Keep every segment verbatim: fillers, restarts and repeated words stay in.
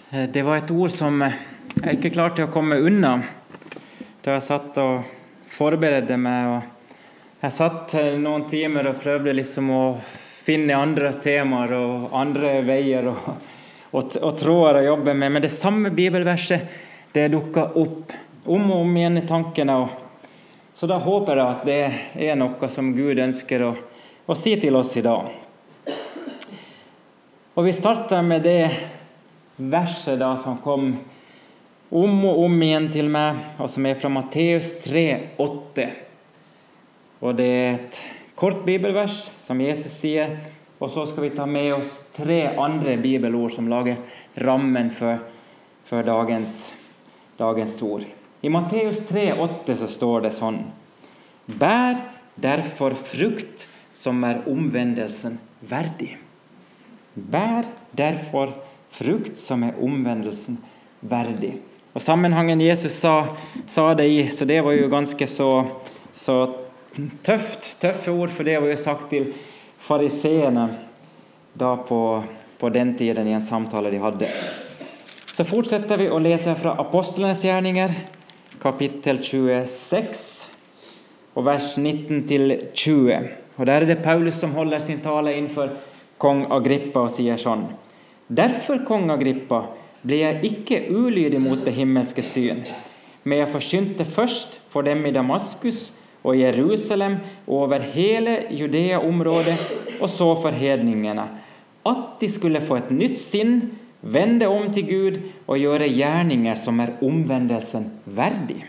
Det var et ord som jeg ikke klarte å komme unna da jeg satt og forberedte meg. Og jeg satt noen timer og prøvde liksom å finne andre temaer og andre veier og, og, og tråder å jobbe med. Men det samme bibelverset, det dukket opp om og om igjen i tankene. Så da håper jeg at det er noe som Gud ønsker å, å si til oss i dag. Og vi starter med det verset da som kom om og om igjen til meg, og som er fra Matteus tre åtte. Og det er et kort bibelvers som Jesus sier, og så skal vi ta med oss tre andre bibelord som lager rammen for, for dagens, dagens ord. I Matteus tre åtte så står det sånn: Bær derfor frukt som er omvendelsen verdig. Bær derfor frukt som er omvendelsen verdig. Og sammenhangen Jesus sa, sa det i, så det var jo ganske så, så tøft, tøffe ord, for det var jo sagt til fariseerne da på, på den tiden i en samtale de hadde. Så fortsetter vi å lese fra Apostlenes gjerninger, kapittel tjueseks, og vers nitten til tjue. Og der er det Paulus som holder sin tale innenfor kong Agrippa og sier sånn: Derfor, kong Agrippa, ble jeg ikke ulydig mot det himmelske syn, men jeg forsynte først for dem i Damaskus og Jerusalem og over hele Judea-området, og så for hedningene, at de skulle få et nytt sinn, vende om til Gud og gjøre gjerninger som er omvendelsen verdig.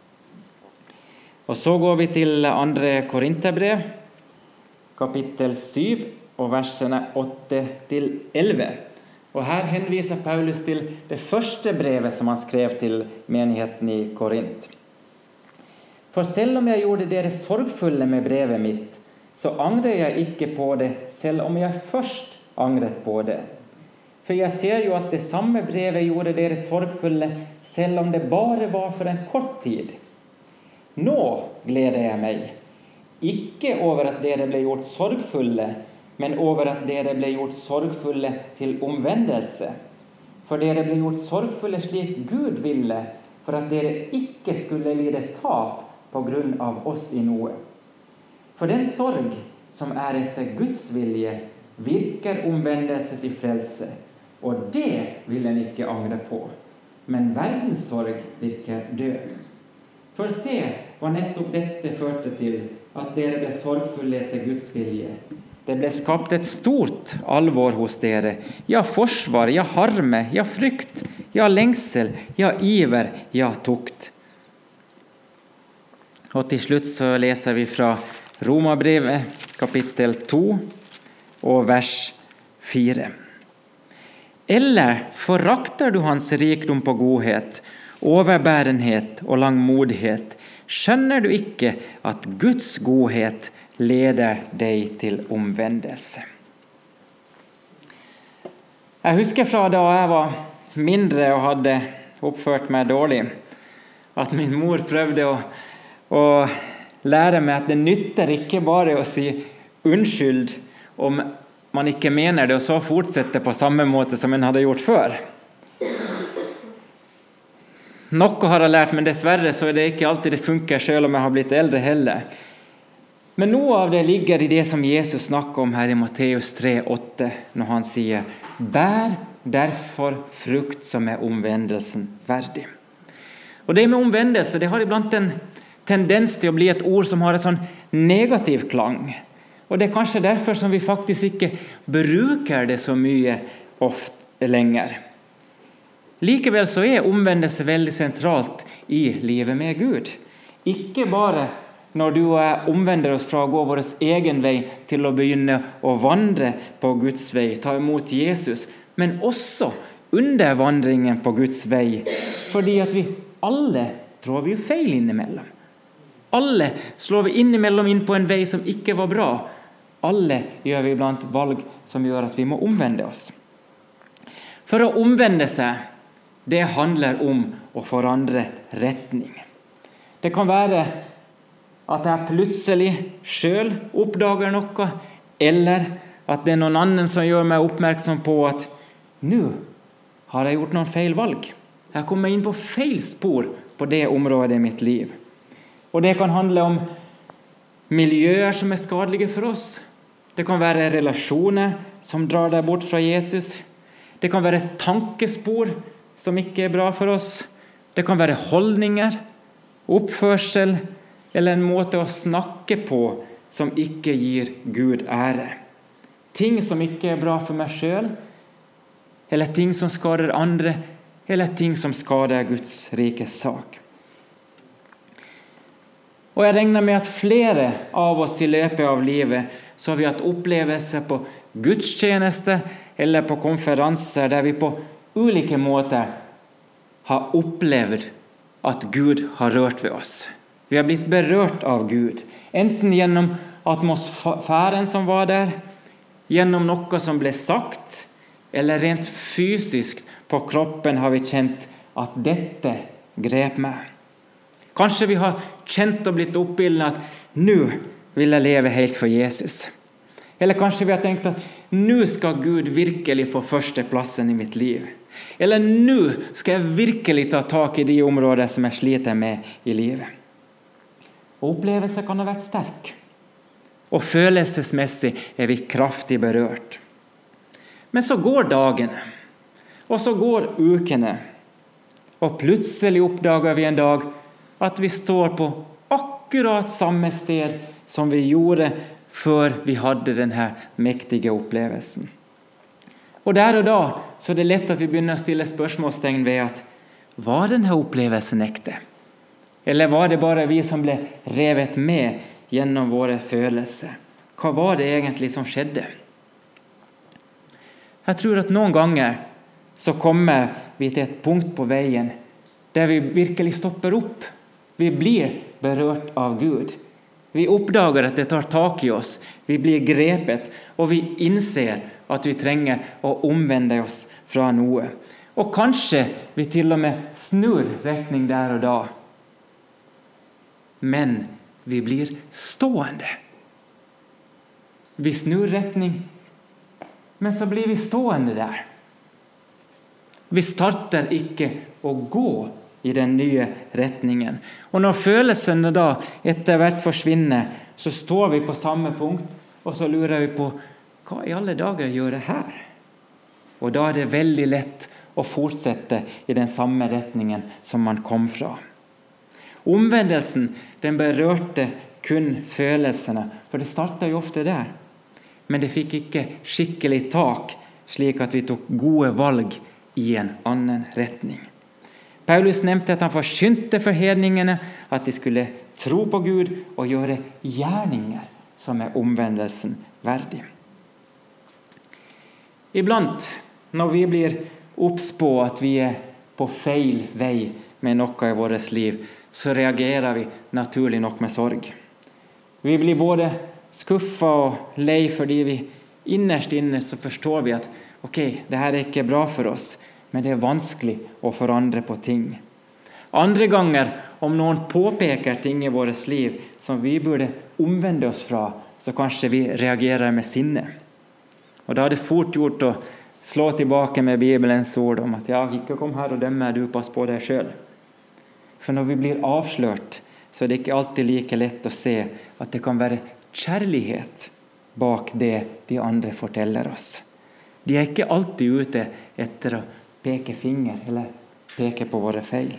Og så går vi til andre Korinterbrev, kapittel syv, og versene åtte til elleve. Og her henviser Paulus til det første brevet som han skrev til menigheten i Korint. For selv om jeg gjorde dere sorgfulle med brevet mitt, så angrer jeg ikke på det, selv om jeg først angret på det. For jeg ser jo at det samme brevet gjorde dere sorgfulle, selv om det bare var for en kort tid. Nå gleder jeg meg, ikke over at dere ble gjort sorgfulle, men over at dere ble gjort sorgfulle til omvendelse. For dere ble gjort sorgfulle slik Gud ville, for at dere ikke skulle lide tap på grunn av oss i noe. For den sorg som er etter Guds vilje, virker omvendelse til frelse, og det vil en ikke angre på. Men verdens sorg virker død. For se hva nettopp dette førte til, at dere ble sorgfulle etter Guds vilje. Det ble skapt et stort alvor hos dere, ja forsvar, ja harme, ja frykt, ja lengsel, ja iver, ja tukt. Og til slutt så leser vi fra Romerbrevet, kapittel to, og vers fire. Eller forakter du hans rikdom på godhet, overbærenhet og langmodighet, skjønner du ikke at Guds godhet leder deg til omvendelse. Jeg husker fra da jeg var mindre og hadde oppført meg dårlig, at min mor prøvde å, å lære meg at det nytter ikke bare å si unnskyld om man ikke mener det, og så fortsette på samme måte som en hadde gjort før. Noe har jeg lært, men dessverre så er det ikke alltid det funker, selv om jeg har blitt eldre heller. Men noe av det ligger i det som Jesus snakker om her i Matteus tre åtte, når han sier: Bær derfor frukt som er omvendelsen verdig. Og det med omvendelse, det har iblant en tendens til å bli et ord som har en sånn negativ klang. Og det er kanskje derfor som vi faktisk ikke bruker det så mye ofte lenger. Likevel så er omvendelse veldig sentralt i livet med Gud. Ikke bare når du og jeg omvender oss fra å gå vår egen vei til å begynne å vandre på Guds vei, ta imot Jesus, men også under vandringen på Guds vei, fordi at vi alle tror vi jo feil innimellom. Alle slår vi innimellom inn på en vei som ikke var bra. Alle gjør vi blant valg som gjør at vi må omvende oss. For å omvende seg, det handler om å forandre retning. Det kan være at jeg plutselig selv oppdager noe, eller at det er noen annen som gjør meg oppmerksom på at nå Har jeg gjort noen feil valg? Jeg har kommet inn på feil spor på det området i mitt liv. Og det kan handle om miljøer som er skadelige for oss. Det kan være relasjoner som drar deg bort fra Jesus. Det kan være tankespor som ikke er bra for oss. Det kan være holdninger, oppførsel eller en måte å snakke på som ikke gir Gud ære. Ting som ikke er bra for meg selv, eller ting som skader andre, eller ting som skader Guds rikes sak. Og jeg regner med at flere av oss i løpet av livet så har vi hatt opplevelser på gudstjenester eller på konferanser der vi på ulike måter har opplevd at Gud har rørt ved oss. Vi har blitt berørt av Gud, enten gjennom atmosfæren som var der, gjennom noe som ble sagt, eller rent fysisk på kroppen har vi kjent at dette grep meg. Kanskje vi har kjent og blitt oppildnet at nå vil jeg leve helt for Jesus. Eller kanskje vi har tenkt at nå skal Gud virkelig få førsteplassen i mitt liv. Eller nå skal jeg virkelig ta tak i de områder som jeg sliter med i livet. Og opplevelsen kan ha vært sterk. Og følelsesmessig er vi kraftig berørt. Men så går dagene, og så går ukene, og plutselig oppdager vi en dag at vi står på akkurat samme sted som vi gjorde før vi hadde denne mektige opplevelsen. Og der og da så er det lett at vi begynner å stille spørsmålstegn ved at var denne opplevelsen ekte? Eller var det bare vi som ble revet med gjennom våre følelser? Hva var det egentlig som skjedde? Jeg tror at noen ganger så kommer vi til et punkt på veien der vi virkelig stopper opp. Vi blir berørt av Gud. Vi oppdager at det tar tak i oss. Vi blir grepet, og vi innser at vi trenger å omvende oss fra noe. Og kanskje vi til og med snur retning der og da. Men vi blir stående. Vi snur retning, men så blir vi stående der. Vi starter ikke å gå i den nye retningen. Og når følelsene da etter hvert forsvinner, så står vi på samme punkt, og så lurer vi på, hva i alle dager gjør jeg her? Og da er det veldig lett å fortsette i den samme retningen som man kom fra. Omvendelsen, den berørte kun følelsene, for det startet jo ofte der. Men det fikk ikke skikkelig tak, slik at vi tok gode valg i en annen retning. Paulus nevnte at han forkynte for hedningene at de skulle tro på Gud og gjøre gjerninger som er omvendelsen verdig. Iblant, når vi blir obs på at vi er på feil vei med noe i vårt liv, så reagerer vi naturlig nok med sorg. Vi blir både skuffet og lei fordi vi innerst inne så forstår vi at ok, det her er ikke bra for oss, men det er vanskelig å forandre på ting. Andre ganger, om noen påpeker ting i vårt liv som vi burde omvende oss fra, så kanskje vi reagerer med sinne. Og da er det fort gjort å slå tilbake med Bibelens ord om at ja, ikke kom her og dømme, du pass på deg selv. For når vi blir avslørt, så er det ikke alltid like lett å se at det kan være kjærlighet bak det de andre forteller oss. De er ikke alltid ute etter å peke finger eller peke på våre feil.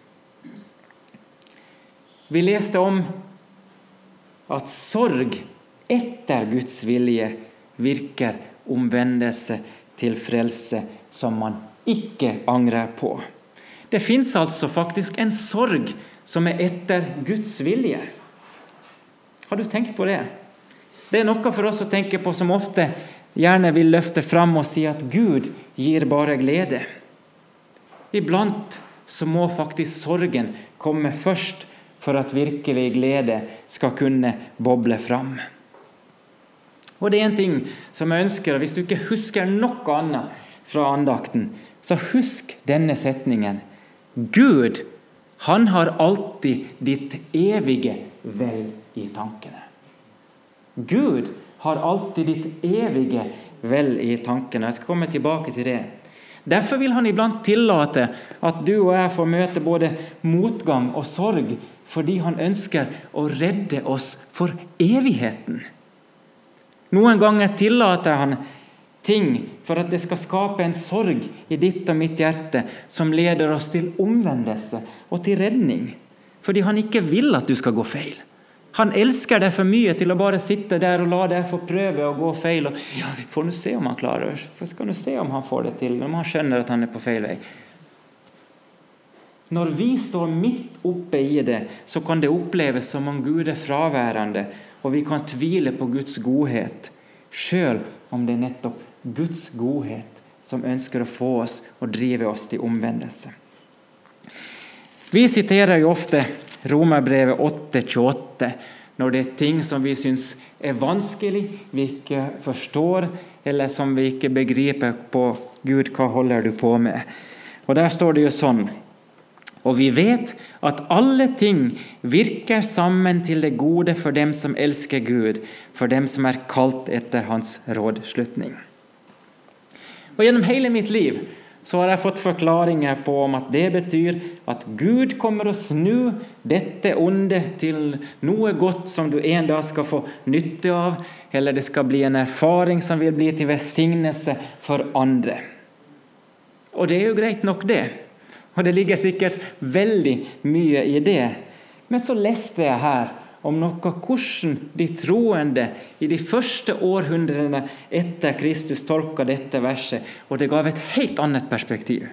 Vi leste om at sorg etter Guds vilje virker omvendelse til frelse som man ikke angrer på. Det finnes altså faktisk en sorg som er etter Guds vilje. Har du tenkt på det? Det er noe for oss å tenke på som ofte gjerne vil løfte fram og si at Gud gir bare glede. Iblant så må faktisk sorgen komme først for at virkelig glede skal kunne boble fram. Og det er en ting som jeg ønsker, og hvis du ikke husker noe annet fra andakten, så husk denne setningen. Gud, han har alltid ditt evige vel i tankene. Gud har alltid ditt evige vel i tankene. Jeg skal komme tilbake til det. Derfor vil han iblant tillate at du og jeg får møte både motgang og sorg, fordi han ønsker å redde oss for evigheten. Noen ganger tillater han ting for at det skal skape en sorg i ditt og mitt hjerte som leder oss til omvendelse og til redning, fordi han ikke vil at du skal gå feil. Han elsker deg for mye til å bare sitte der og la deg få prøve å gå feil. Og, ja, får du se om han klarer det. For skal du se om han får det til, når han skjønner at han er på feil vei. Når vi står midt oppe i det, så kan det oppleves som om Gud er fraværende, og vi kan tvile på Guds godhet, selv om det er nettopp Guds godhet som ønsker å få oss og drive oss til omvendelse. Vi siterer jo ofte Romerbrevet åtte tjueåtte, når det er ting som vi synes er vanskelig, vi ikke forstår, eller som vi ikke begriper på. Gud, hva holder du på med? Og der står det jo sånn: og vi vet at alle ting virker sammen til det gode for dem som elsker Gud, for dem som er kalt etter hans rådslutning. Og gjennom hele mitt liv så har jeg fått forklaringer på om at det betyr at Gud kommer å snu dette onde til noe godt som du en dag skal få nytte av, eller det skal bli en erfaring som vil bli til velsignelse for andre. Og det er jo greit nok det, og det ligger sikkert veldig mye i det. Men så leste jeg her om noe hvordan de troende i de første århundrene etter Kristus tolket dette verset, og det gav et helt annet perspektiv.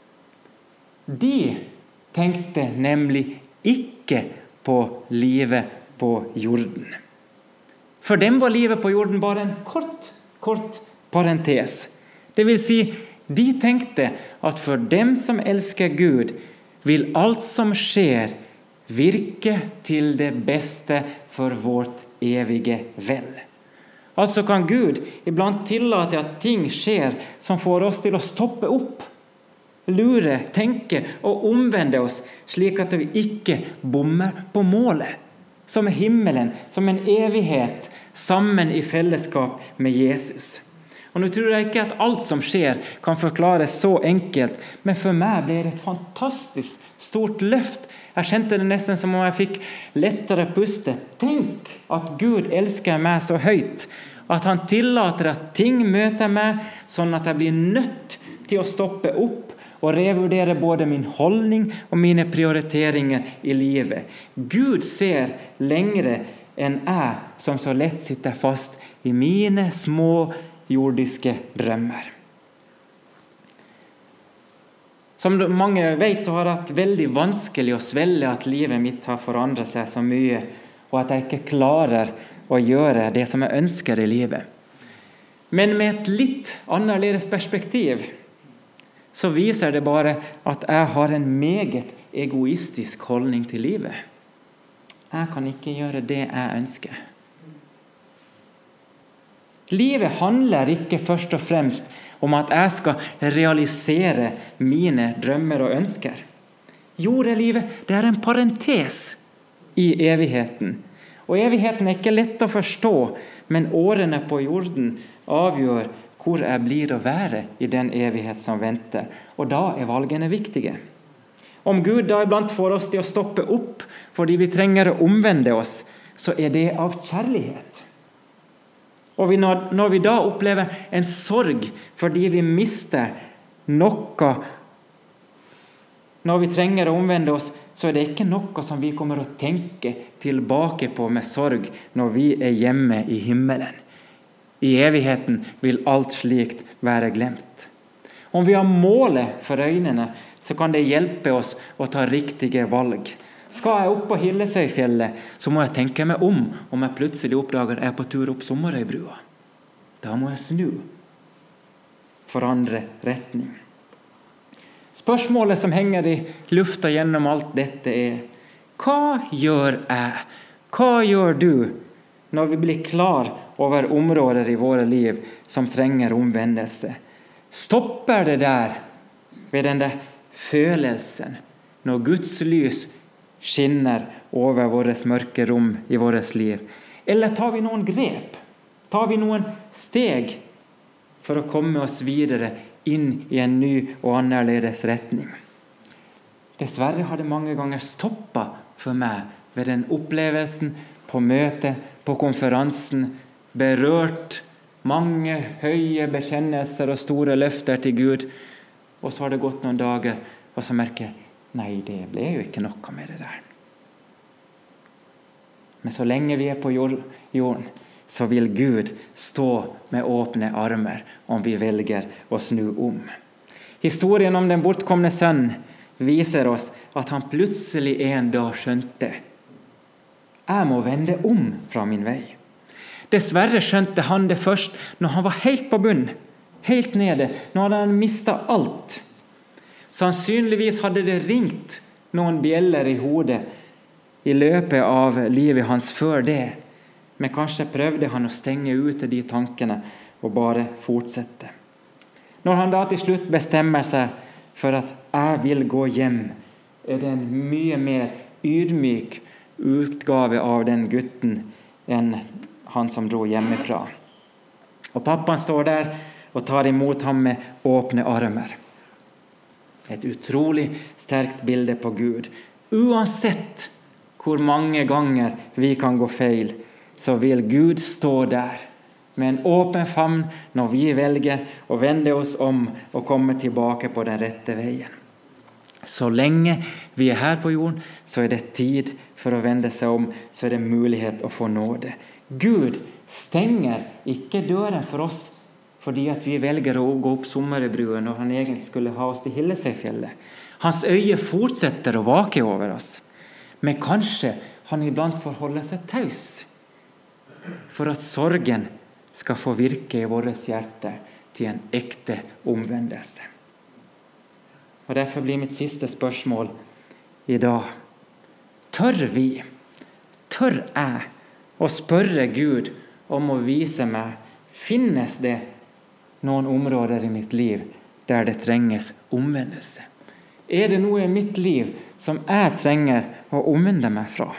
De tenkte nemlig ikke på livet på jorden. For dem var livet på jorden bare en kort, kort parentes. Det vil si, de tenkte at for dem som elsker Gud, vil alt som skjer virke til det beste for vårt evige vel. Altså kan Gud iblant tillate at ting skjer som får oss til å stoppe opp, lure, tenke og omvende oss, slik at vi ikke bommer på målet, som er himmelen, som en evighet, sammen i fellesskap med Jesus. Og nå tror jeg ikke at alt som skjer kan forklares så enkelt, men for meg ble det et fantastisk stort løft. Jeg kjente det nesten som om jeg fikk lettere puste. Tenk at Gud elsker meg så høyt, at han tillater at ting møter meg, sånn at jeg blir nødt til å stoppe opp og revurdere både min holdning og mine prioriteringer i livet. Gud ser lengre enn jeg, som så lett sitter fast i mine små jordiske drømmer. Som mange vet, så har det vært veldig vanskelig å svelge at livet mitt har forandret seg så mye, og at jeg ikke klarer å gjøre det som jeg ønsker i livet. Men med et litt annerledes perspektiv, så viser det bare at jeg har en meget egoistisk holdning til livet. Jeg kan ikke gjøre det jeg ønsker. Livet handler ikke først og fremst om at jeg skal realisere mine drømmer og ønsker. Jordelivet, det er en parentes i evigheten. Og evigheten er ikke lett å forstå, men årene på jorden avgjør hvor jeg blir å være i den evighet som venter. Og da er valgene viktige. Om Gud da iblant får oss til å stoppe opp fordi vi trenger å omvende oss, så er det av kjærlighet. Og vi, når vi da opplever en sorg fordi vi mister noe, når vi trenger å omvende oss, så er det ikke noe som vi kommer å tenke tilbake på med sorg når vi er hjemme i himmelen. I evigheten vil alt slikt være glemt. Om vi har målet for øynene, så kan det hjelpe oss å ta riktige valg. Skal jeg opp på Hillesøyfjellet, så må jeg tenke meg om om jeg plutselig oppdager jeg er på tur opp Sommerøybrua. Da må jeg snu, forandre retning. Spørsmålet som henger i lufta gjennom alt dette er: hva gjør jeg? Hva gjør du når vi blir klar over områder i våre liv som trenger omvendelse? Stopper det der ved den der følelsen når Guds lys skinner over vårt mørke rom i vårt liv? Eller tar vi noen grep? Tar vi noen steg for å komme oss videre inn i en ny og annerledes retning. Dessverre har det mange ganger stoppet for meg ved den opplevelsen, på møtet, på konferansen, berørt mange høye bekjennelser og store løfter til Gud, og så har det gått noen dager, og så merker jeg, nei, det ble jo ikke noe med det der. Men så lenge vi er på jorden, så vil Gud stå med åpne armer om vi velger å snu om. Historien om den bortkomne sønn viser oss at han plutselig en dag skjønte, jeg må vende om fra min vei. Dessverre skjønte han det først når han var helt på bunn, helt nede, når han hadde mistet alt. Sannsynligvis hadde det ringt noen bjeller i hodet i løpet av livet hans før det, men kanskje prøvde han å stenge ute de tankene og bare fortsette. Når han da til slutt bestemmer seg for at jeg vil gå hjem, er det en mye mer ydmyk utgave av den gutten enn han som dro hjemmefra. Og pappaen står der og tar imot ham med åpne armer. Et utrolig sterkt bilde på Gud. Uansett hvor mange ganger vi kan gå feil, så vil Gud stå der med en åpen favn når vi velger å vende oss om og komme tilbake på den rette veien. Så lenge vi er her på jorden, så er det tid for å vende seg om, så er det mulighet å få nåde. Gud stenger ikke døren for oss fordi at vi velger å gå opp Sommerbrua når han egentlig skulle ha oss til Hillesøyfjellet. Hans øye fortsetter å vake over oss, men kanskje han iblant får holde seg taus for at sorgen skal få virke i vårt hjerte til en ekte omvendelse. Og derfor blir mitt siste spørsmål i dag. Tør vi, tør jeg å spørre Gud om å vise meg, finnes det noen områder i mitt liv der det trenges omvendelse? Er det noe i mitt liv som jeg trenger å omvende meg fra?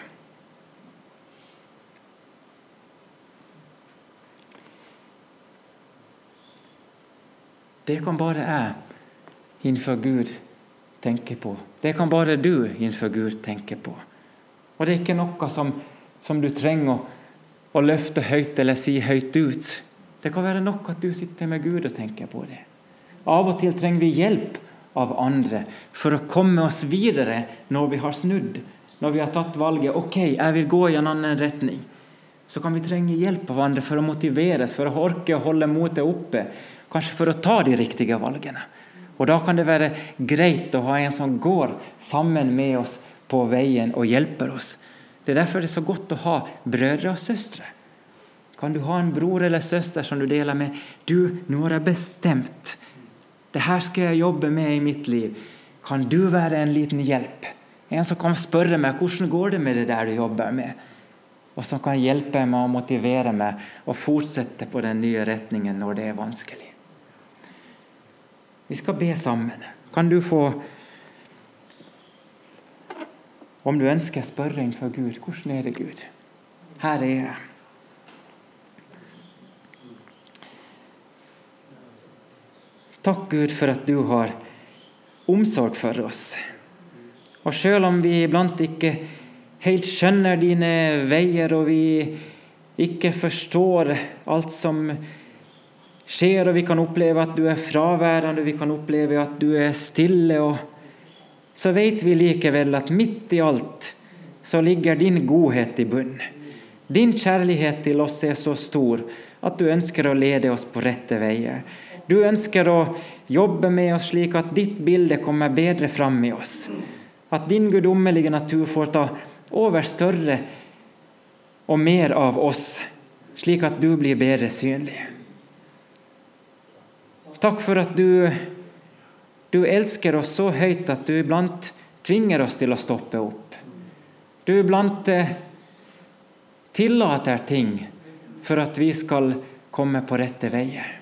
Det kan bare jeg innenfor Gud tenke på. Det kan bare du innenfor Gud tenke på. Og det er ikke noe som, som du trenger å, å løfte høyt eller si høyt ut. Det kan være nok at du sitter med Gud og tenker på det. Av og til trenger vi hjelp av andre for å komme oss videre når vi har snudd, når vi har tatt valget. Ok, jeg vil gå i en annen retning. Så kan vi trenge hjelp av andre for å motiveres, for å orke å holde motet oppe, kanskje for å ta de riktige valgene. Og da kan det være greit å ha en som går sammen med oss på veien og hjelper oss. Det er derfor det er så godt å ha brødre og søstre. Kan du ha en bror eller søster som du deler med? Du, nå har jeg bestemt. Det her skal jeg jobbe med i mitt liv. Kan du være en liten hjelp? En som kan spørre meg, hvordan går det med det der du jobber med? Og som kan hjelpe meg og motivere meg og fortsette på den nye retningen når det er vanskelig. Vi skal be sammen. Kan du få, om du ønsker, spørre innenfor Gud, hvordan er det Gud? Her er jeg. Takk Gud for at du har omsorg for oss. Og selv om vi iblant ikke helt skjønner dine veier, og vi ikke forstår alt som skjer, og vi kan oppleve at du er fraværende, vi kan oppleve at du er stille, og så vet vi likevel at midt i alt så ligger din godhet i bunn. Din kjærlighet til oss er så stor at du ønsker å lede oss på rette veier. Du ønsker å jobbe med oss slik at ditt bilde kommer bedre fram i oss. At din guddommelige natur får ta over større og mer av oss, slik at du blir bedre synlig. Takk for at du, du elsker oss så høyt at du iblant tvinger oss til å stoppe opp. Du iblant eh, tillater ting for at vi skal komme på rette veier.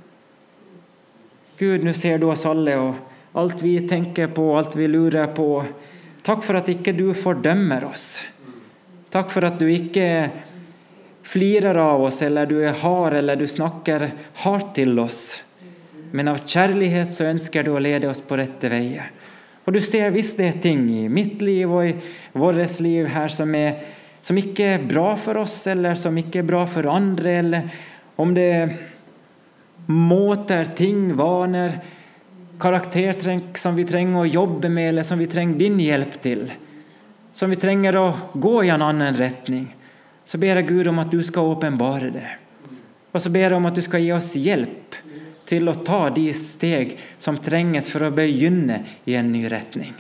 Gud, nå ser du oss alle, og alt vi tenker på, alt vi lurer på. Takk for at ikke du fordømmer oss. Takk for at du ikke flirer av oss, eller du er hard, eller du snakker hardt til oss. men av kjærlighet så ønsker du å lede oss på rette veier. Og du ser hvis det er ting i mitt liv og i våres liv her som, er, som ikke er bra for oss, eller som ikke er bra for andre, eller om det er måter, ting, vaner, karaktertrekk som vi trenger å jobbe med, eller som vi trenger din hjelp til, som vi trenger å gå i en annen retning, så ber jeg Gud om at du skal åpenbare det. Og så ber jeg om at du skal gi oss hjelp til å ta de steg som trenges for å begynne i en ny retning.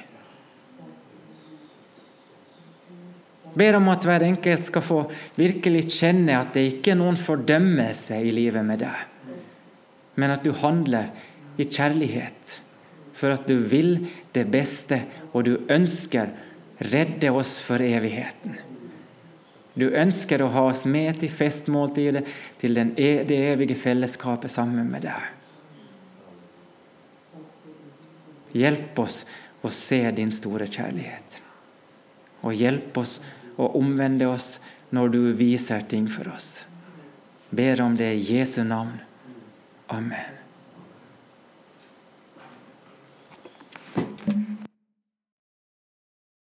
Ber om at hver enkelt skal få virkelig kjenne at det ikke er noen fordømmelse i livet med deg, men at du handler i kjærlighet, for at du vil det beste, og du ønsker redde oss for evigheten. Du ønsker å ha oss med til festmåltidet, til den, det evige fellesskapet sammen med deg. Hjelp oss å se din store kjærlighet. Og hjelp oss å omvende oss når du viser ting for oss. Ber om det i Jesu navn. Amen.